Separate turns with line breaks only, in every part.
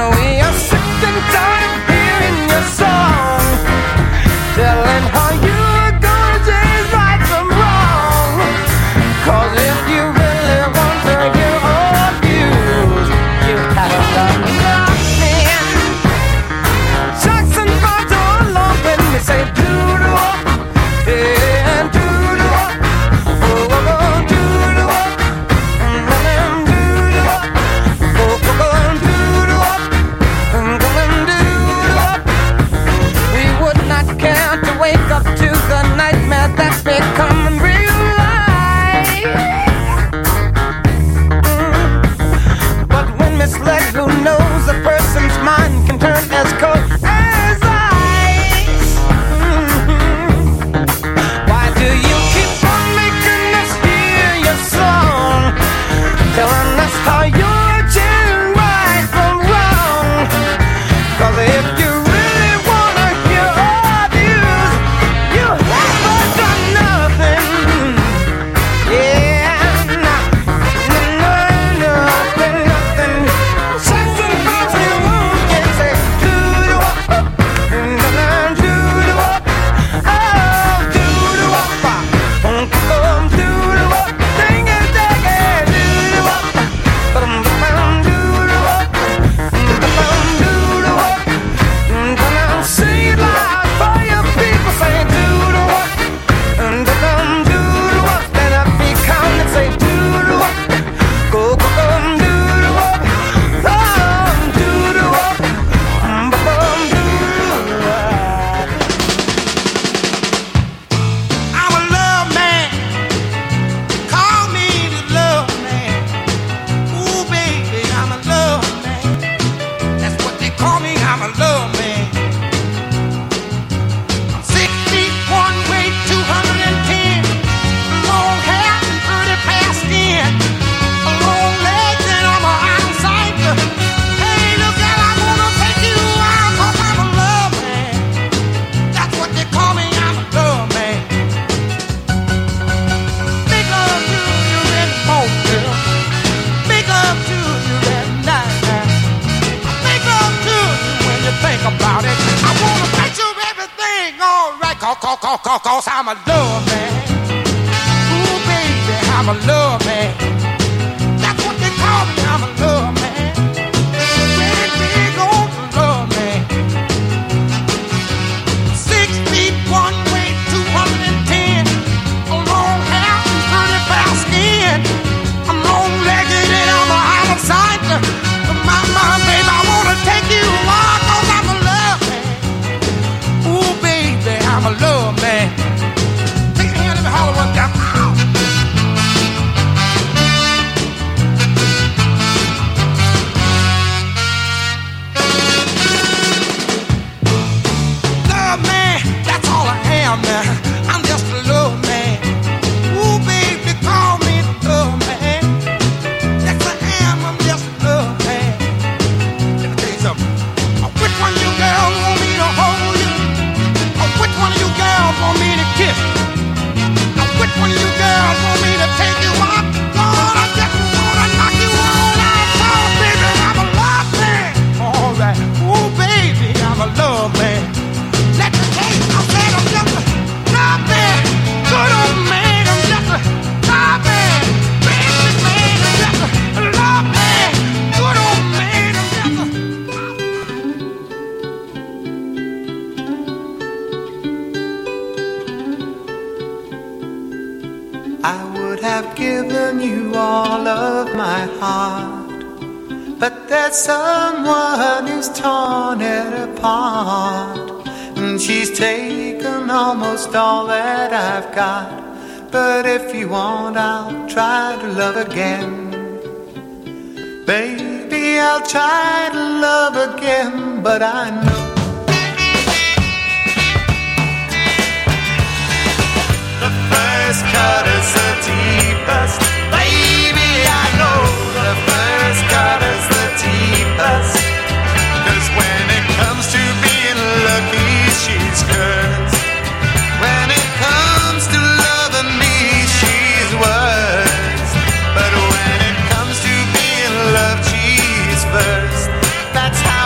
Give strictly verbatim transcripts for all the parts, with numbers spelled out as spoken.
Cause I'm a love man. Ooh, baby, I'm a love man. That's what they call me, I'm a love man. Very big old love man. Six feet one way, two hundred ten. A long hair and pretty fair skin. I'm long-legged and I'm a out of sight. My, my, baby, I wanna take you on, cause I'm a love man. Ooh, baby, I'm a love man. Take your hand, let me holler one time. Love man, that's all I am now. I'm just a love man. Ooh, baby, call me the love man. Yes, I am, I'm just a love man. Let me tell you something. Which one of you girls want me to hold you? Which one of you girls want me to kiss you? Which one of you girls want me to take you out? Lord, I just wanna knock you all out. Oh, baby, I'm a love man. All right. Ooh, baby, I'm a love man. Let me tell you, I said I'm just a love man. Good old man, I'm just a love man. Baby man, I'm just a love man. Good old man, I'm just a
I would have given you all of my heart, but there's someone who's torn it apart, and she's taken almost all that I've got. But if you want, I'll try to love again. Baby, I'll try to love again, but I know the first cut is the deepest. Baby, I know the first cut is the deepest. Cause when it comes to being lucky, she's cursed. When it comes to loving me, she's worst. But when it comes to being loved, she's first. That's how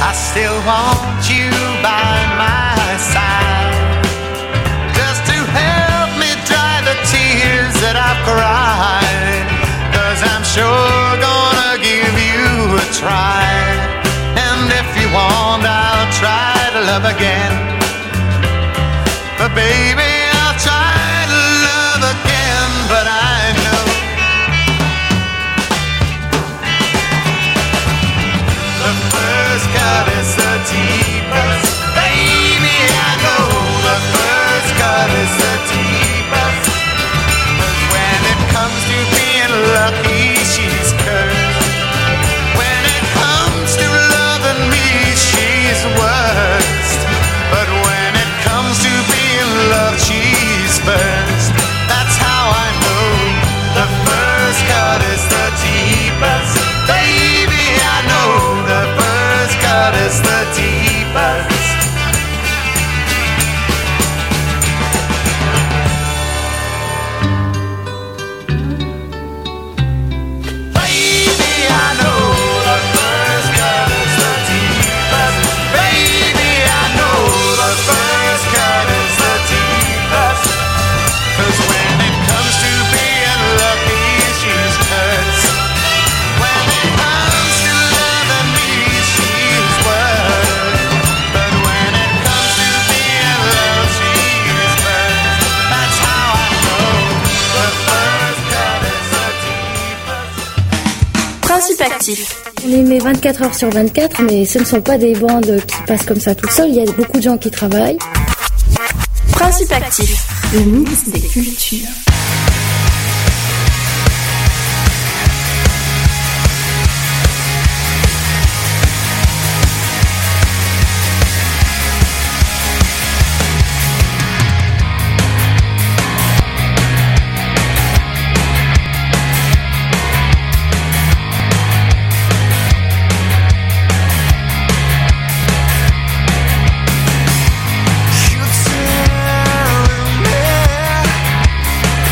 I still want you by my side, just to help me dry the tears that I've cried. 'Cause I'm sure gonna give you a try, and if you want I'll try to love again. But baby, I'll try to love again, but I know the first cut is the deepest. Baby, I know the first cut is the deepest. But when it comes to being lucky, she's cursed. When it comes to loving me, she's worst. But when it comes to being loved, she's first. That's how I know the first cut is the deepest. Baby, I know the first cut is the deepest. Baby, I know the first cut is the deepest. Baby, I know the first cut is the deepest. 'Cause when it comes to being lucky, she's cursed. When it comes to loving me, she's worse. But when it comes to being loved, she's first. That's how I know the first cut is the deepest.
Principe actif.
On émet vingt-quatre heures sur vingt-quatre, mais ce ne sont pas des bandes qui passent comme ça tout seul. Il y a beaucoup de gens qui travaillent.
Principe actif. Le mix des cultures.
You tell me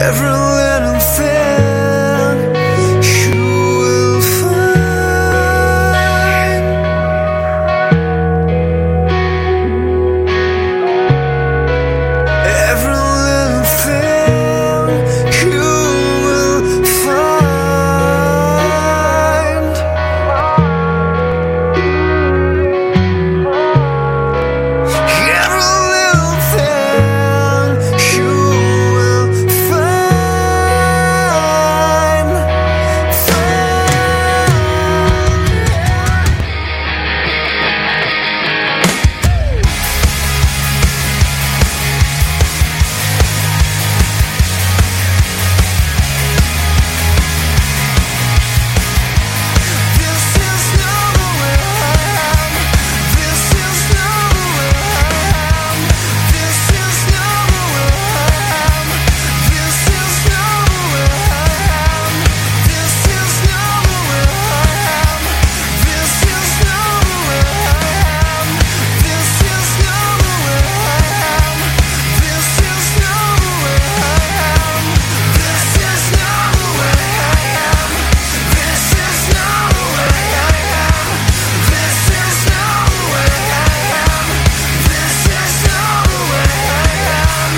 every little thing you will find. Every little thing you will find. Every little thing you will find. This is not who I am. This is not who I am. This is not who I am. This is not who I am. This is not who I am. This is not who I am. This is not who I am. This is not who I am. This is not who I am. This is not who I am. This is not who I am. This is not who I am.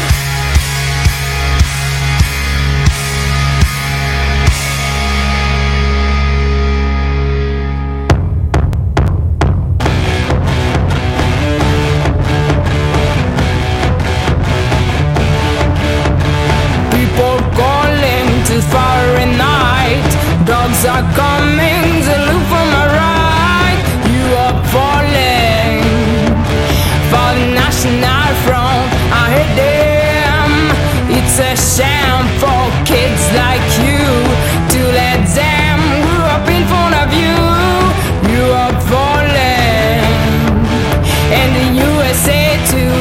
People calling to foreign night. Dogs are coming to look for my right. You are falling for the National Front. I hate them. It's a shame for kids like you to let them grow up in front of you. You are falling, and the U S A too.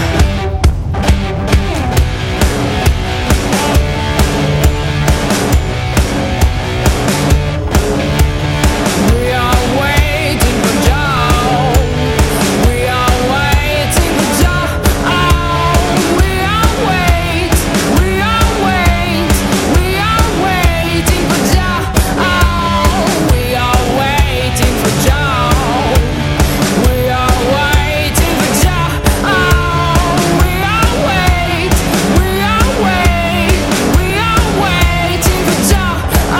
We are waiting for Joe. We are waiting for Joe. Oh, we are wait. We are wait. We are waiting for Joe. Oh, we are waiting for Joe. We are waiting for Joe. Oh, we are wait. We are wait. We are waiting for Joe. Oh.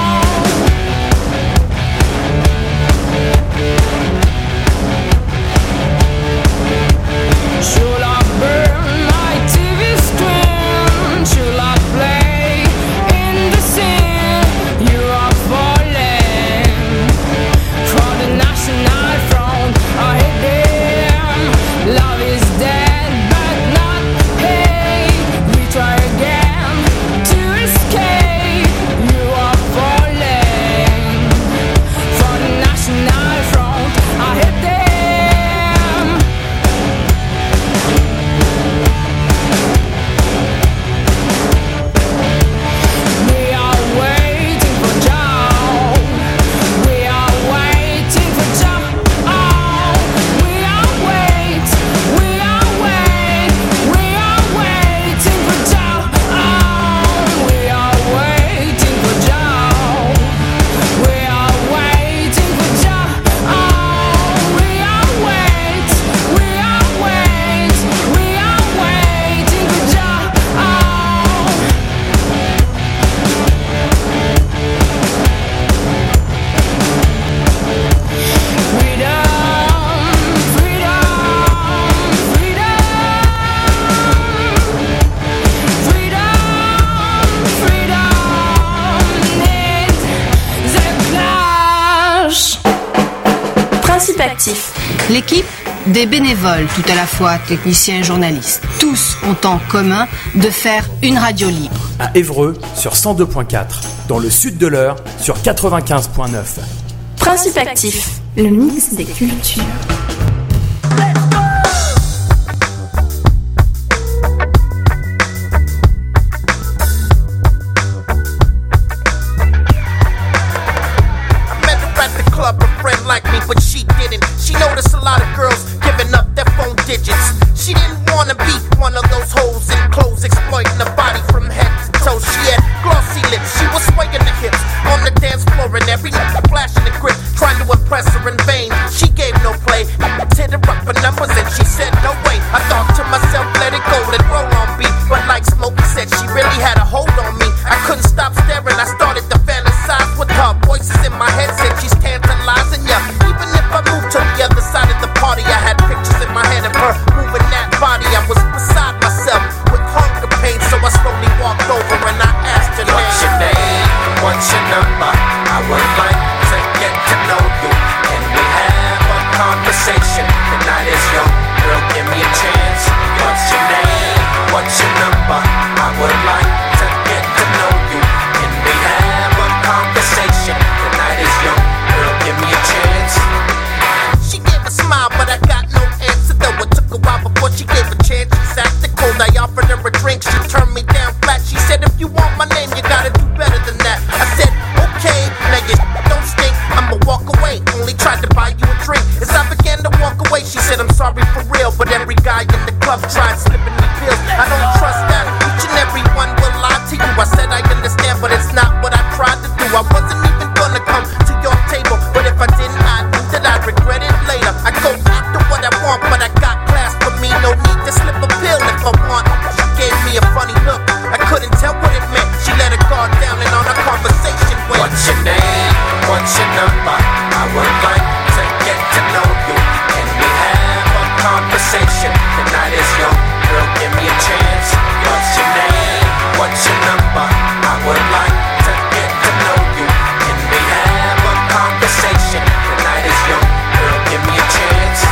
Should I burn my T V screen? Should I play in the scene? You are falling for the National Front. I hate them. Love is dead, but not hate. We try again to escape. You are falling for the National Front. I hate them. We are waiting for Joe. We are waiting for Joe. Oh, we are wait. We are wait. We are waiting for Joe. Oh, we are waiting for Joe. We are waiting for Joe. Oh, we are wait. We are wait. We are waiting for Joe. Oh. Freedom, freedom, freedom, freedom, freedom needs the clash.
Principe actif.
L'équipe, des bénévoles, tout à la fois techniciens et journalistes. Tous ont en commun de faire une radio libre.
À Évreux sur cent deux point quatre, dans le sud de l'Eure sur quatre-vingt-quinze point neuf.
Principe actif. Le mix des cultures.
She didn't wanna be one of those hoes in clothes exploiting the body from head to toe. really had a hold on me. I couldn't stop staring, I started to fantasize with her. Voices in my head said she's tantalizing ya. Even if I moved to the other side of the party, I had pictures in my head of her moving that body. I was beside myself with hunger pain, so I slowly walked over and I asked her, what's your name? What's your number? I would like to get to know you. Can we have a conversation? The night is young, girl, give me a chance. What's your name? What's your number? I would like to get to know you. Can we have a conversation? The night is young, girl, give me a chance. She gave a smile, but I got no answer. Though it took a while before she gave a chance. She's acting cold, I offered her a drink. She turned me down flat. She said, if you want my name, you gotta do better than that. I said, okay, now you don't stink. I'ma walk away, only tried to buy you a drink. As I began to walk away, she said, I'm sorry for real, but every guy in the club tried slipping me pills. I don't trust that, each and every one will lie to you. I said I understand, but it's not what I tried to do. I wasn't even gonna come to your table, but if I didn't, I knew that I'd regret it later. I go after what I want, but I got class for me, no need to slip a pill if I want. She gave me a funny look, I couldn't tell what it meant. She let her guard down and on our conversation went, what's your name? What's your number? I would like to get to know you. Can we have a conversation? The night is young, girl, give me a chance. What's your name? What's your number? I would like to get to know you. Can we have a conversation? The night is young, girl, give me a chance.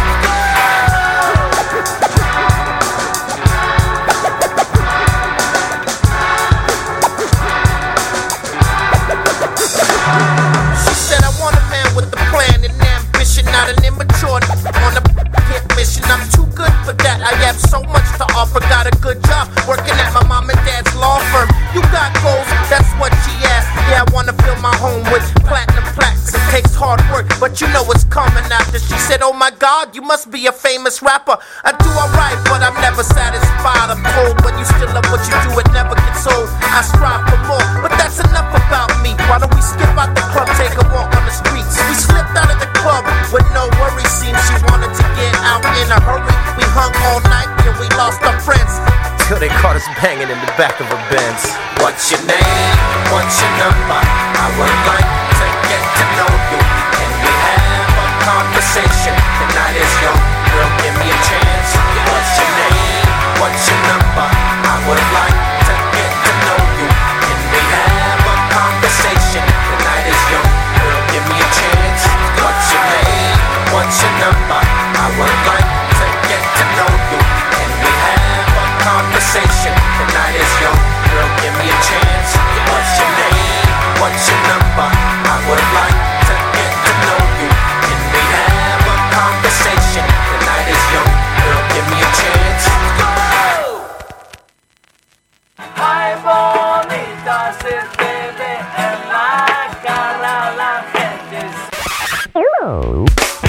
She said I want a man with a plan and ambition, not an immature on a hit mission. I'm too good for that. I have so much to offer. Got a good job working at my mom and dad's law firm. You got goals, that's what she asked. Yeah, I wanna fill my home with platinum plaques. It takes hard work, but you know it's coming after. She said, oh my God, you must be a famous rapper. I do alright, but I'm never satisfied. I'm told when you still love what you do, it never gets old. I strive for more, but that's enough about me. Why don't we skip out the club, take a walk on the streets? We slipped out of the club with no worry. Seems she wanted to get out in a hurry. We hung all night and we lost our friends till they caught us banging in the back of a Benz. What's your name? What's your number? I would like to get to know you. Can we have a conversation? The night is young, girl, give me a chance. What's your name? What's your number? I would like to get to know you. Can we have a conversation? The night is young, girl, give me a chance. What's your name? What's your number? I would like to get to know you. Can we have a conversation? The night is young, girl, give me a chance. What's your name? What's your number? I would like to get to know you. Can we have a conversation? The night is young, girl, give me a chance.
Ay, bonita, se te ve en la cara la gente.
Hello.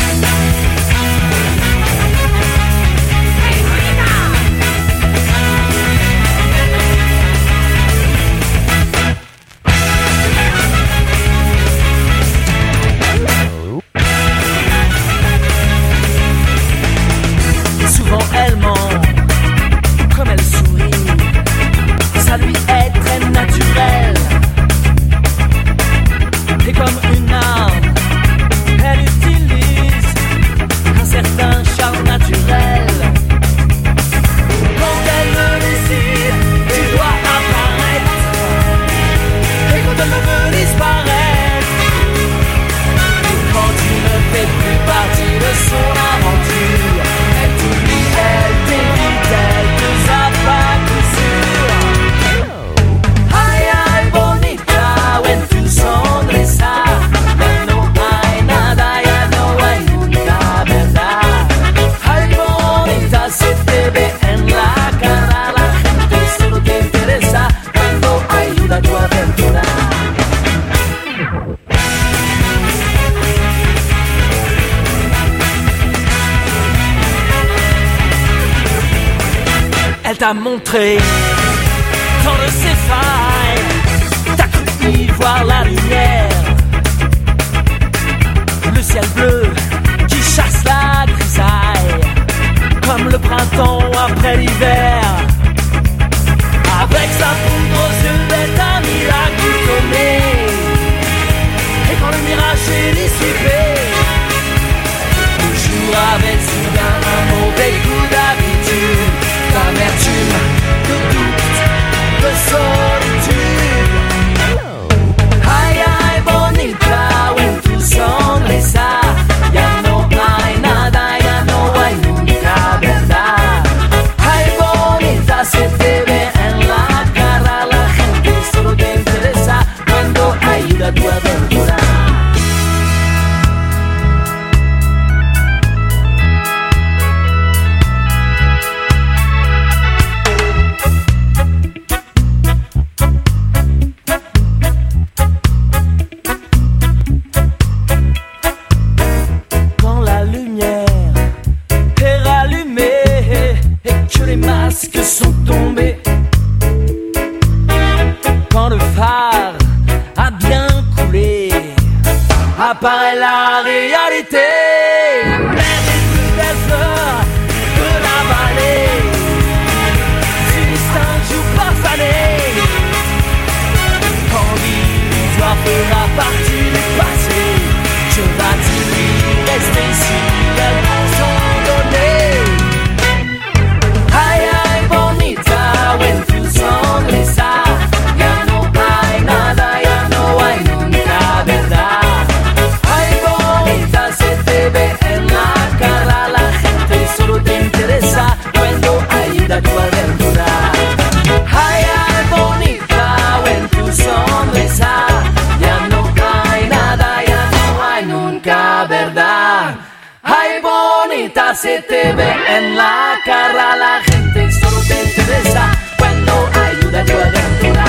Souvent elle ment, comme elle sourit, ça lui est très naturel. Et comme une arme, elle utilise un certain charme naturel. Quand elle me désire, tu dois apparaître. Et quand elle me veut disparaître, quand tu ne fais plus partie de son aventure, elle t'oublie, elle t'évite, elle te zappe à coup sûr. Ay, ay, bonita, when tu sonrisa, ya no hay nada, ya no hay una verdad. Ay, bonita, se te ve en la cara, la gente solo te interesa cuando ayuda a tu aventura. Elle t'a montré tant de ses failles, t'as cru y voir la lumière, le ciel bleu qui chasse la grisaille, comme le printemps après l'hiver, avec sa poudre apparaît la réalité. Les plus belles heures de la vallée finissent un jour par faner. Quand l'histoire fera partie du passé, je vas-t-il rester ici, elles vont s'en donner. Ay, ay, bonita, when tu sonrisa, ya no hay nada, ya no hay nunca verdad. Ay, bonita, se te ve en la cara, la gente solo te interesa cuando ayuda a tu aventura. Ay, ay, bonita, when tu sonrisa, ya no hay nada, ya no hay nunca verdad. Ay, bonita, se te ve en la cara, la gente solo te interesa cuando ayuda a tu aventura.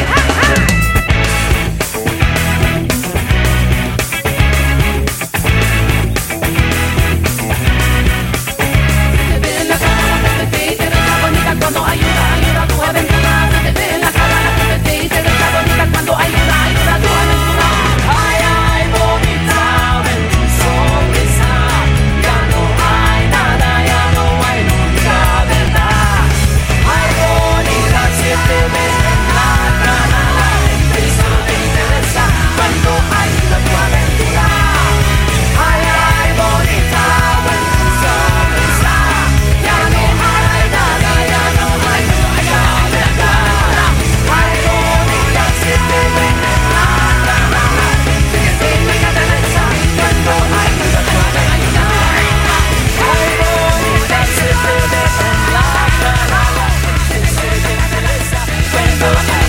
Se te ve en la cara, la gente te interesa bonita cuando ayuda, ayuda a tu aventura. Se te ve en la cara, la gente te interesa bonita cuando ayuda, ayuda a tu aventura. Ay, ay, bonita, ven tu sonrisa. Ya no hay nada, ya no hay nunca verdad. Ay, bonita, se te ve en la cara, la gente solo te interesa cuando ayuda a tu aventura. Ay, ay, bonita, ven tu sonrisa. Ya no hay nada, ya no hay nunca verdad. Ay, bonita, se te ve en la cara, la gente te interesa cuando ayuda a tu aventura. Ay, bonita, se te ve en la cara, la gente te interesa cuando ayuda a tu aventura.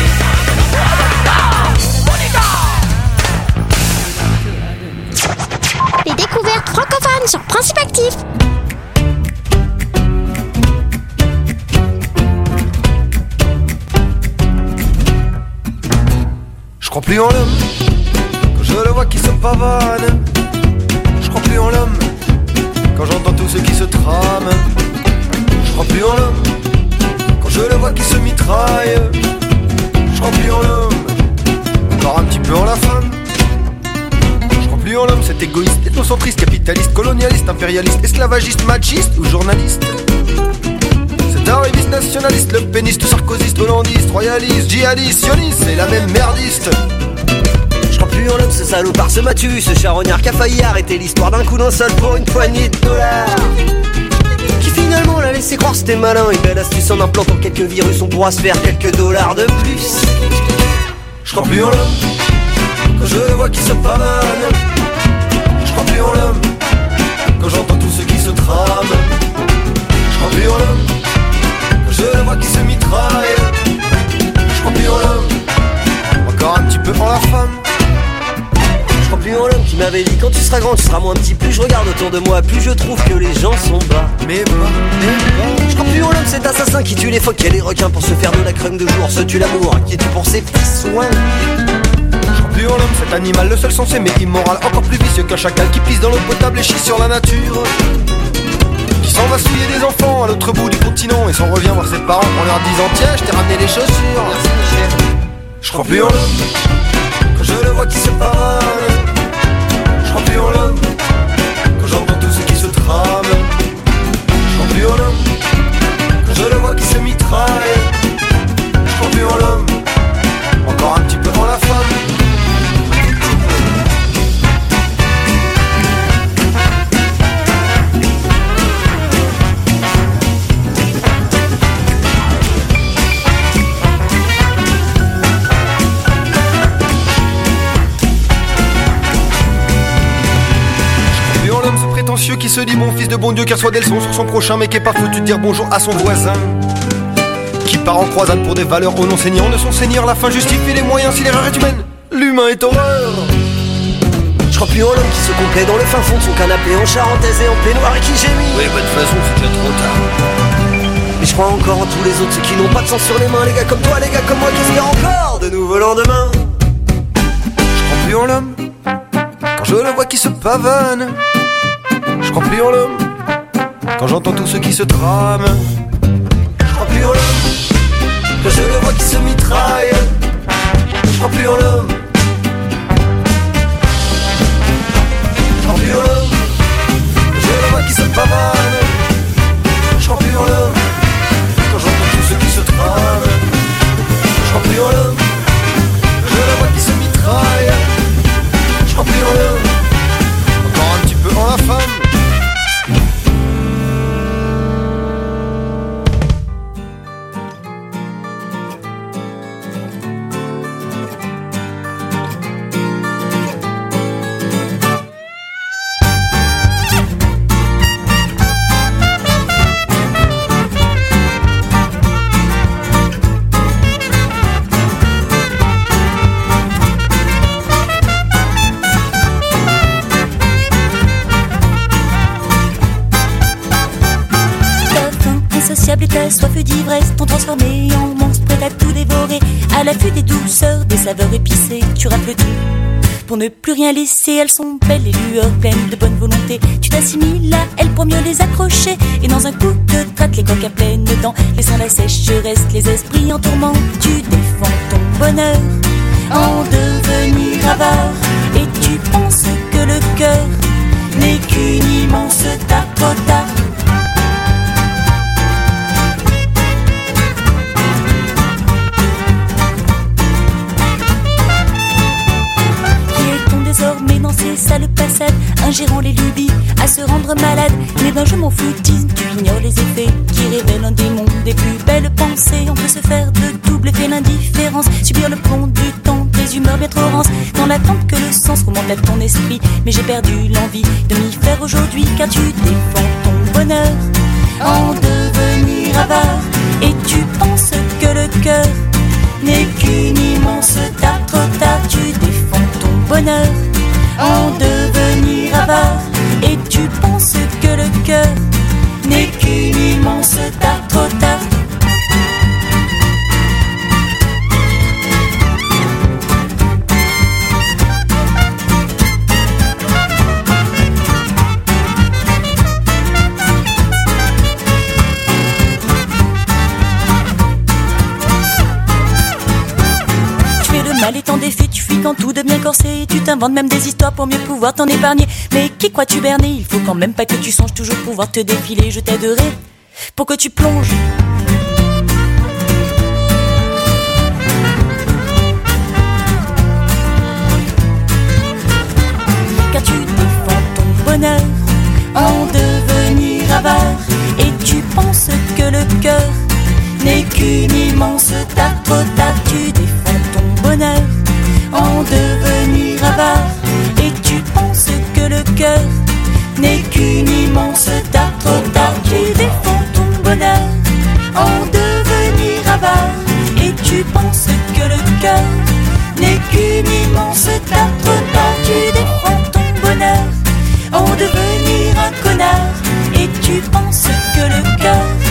Les découvertes francophones sur Principe Actif.
Je crois plus en l'homme quand je le vois qui se pavane. Je crois plus en l'homme quand j'entends tous ceux qui se trament. Je crois plus en l'homme quand je le vois qui se mitraille. Je crois plus en l'homme, encore un petit peu en la femme. Je crois plus en l'homme, cet égoïste, ethnocentriste, capitaliste, colonialiste, impérialiste, esclavagiste, machiste ou journaliste. Cet arriviste nationaliste, le péniste, sarkozyste, hollandiste, royaliste, djihadiste, sioniste, c'est la même merdiste.
Je crois plus en l'homme, ce salopard, ce Mathieu, ce charognard qui a failli arrêter l'histoire d'un coup d'un seul pour une poignée de dollars. Qui finalement l'a laissé croire c'était malin, une belle astuce en implantant quelques virus, on pourra se faire quelques dollars de plus.
Je crois plus en l'homme quand je le vois qui se pavane. Je crois plus en l'homme quand j'entends tous ceux qui se trament. Je crois plus en l'homme quand je le vois qui se mitraille. Je crois plus en l'homme, encore un petit peu en la femme.
Je crois plus en l'homme qui m'avait dit quand tu seras grand tu seras moins petit. Plus je regarde autour de moi, plus je trouve que les gens sont bas.
Mais bas, mais bas.
Je crois plus en l'homme, cet assassin qui tue les phoques et les requins pour se faire de la crème de jour. Se tue l'amour, qui tue pour ses petits soins.
Je crois plus en l'homme, cet animal, le seul censé mais immoral, encore plus vicieux qu'un chacal qui pisse dans l'eau potable et chie sur la nature. Qui s'en va souiller des enfants à l'autre bout du continent et s'en revient voir ses parents en leur disant tiens, je t'ai ramené les chaussures. Merci Michel. Je crois plus en l'homme quand je le vois qui se pavane. Je crois plus en l'homme quand j'entends tous ceux qui se trament. Je crois plus en l'homme quand je le vois qui se mitraille. Je crois plus en l'homme, encore un petit peu en la femme. Qui se dit bon fils de bon Dieu car soit des leçons sur son prochain mais qui est pas foutu de dire bonjour à son voisin. Qui part en croisade pour des valeurs au non seigneur de son seigneur. La fin justifie les moyens si l'erreur est humaine. L'humain est horreur.
Je crois plus en l'homme qui se complaît dans le fin fond de son canapé en charentaise et en peignoir et qui gémit.
Oui bah de toute façon c'est déjà trop tard.
Mais je crois encore en tous les autres ceux qui n'ont pas de sang sur les mains. Les gars comme toi, les gars comme moi qui espèrent encore de nouveaux lendemains.
Je crois plus en l'homme quand je le vois qui se pavane. Je crois plus en l'homme quand j'entends tous ceux qui se trament. Je crois plus en l'homme quand je le vois qui se mitraille. Je crois plus en l'homme
feu d'ivresse t'ont transformé en monstre prêt à tout dévorer. À l'affût des douceurs, des saveurs épicées, tu rafles tout pour ne plus rien laisser. Elles sont belles, les lueurs pleines de bonne volonté. Tu t'assimiles à elles pour mieux les accrocher. Et dans un coup de traite, les coques à pleines dents, laissant la sécheresse, les esprits en tourment. Tu défends ton bonheur en devenir avare. Et tu penses que le cœur n'est qu'une immense tapota. Désormais dans ces sales passades, ingérant les lubies à se rendre malade. Mais ben je m'en foutisme, tu ignores les effets qui révèlent un démon des plus belles pensées. On peut se faire de double effet l'indifférence, subir le plomb du temps, des humeurs bien trop rances, dans l'attente que le sens remonte à ton esprit. Mais j'ai perdu l'envie de m'y faire aujourd'hui, car tu défends ton bonheur en devenir avare. Et tu penses que le cœur n'est qu'une immense tarte trop tard. Tu défends ton bonheur en devenir avare. Et tu penses que le cœur n'est qu'une immense tarte trop tard. Mal étant défait, tu fuis quand tout devient corsé. Et tu t'inventes même des histoires pour mieux pouvoir t'en épargner. Mais qui crois-tu berner? Il faut quand même pas que tu songes toujours pouvoir te défiler. Je t'aiderai pour que tu plonges. Car tu défends ton bonheur en devenir avare. Et tu penses que le cœur n'est qu'une immense tarte trop tard. Tu défends ton bonheur en devenir avare. Et tu penses que le cœur n'est qu'une immense tarte trop tard. Tu défends ton bonheur en devenir avare. Et tu penses que le cœur n'est qu'une immense tarte trop tard. Tu défends ton bonheur en devenir un connard. Et tu penses que le cœur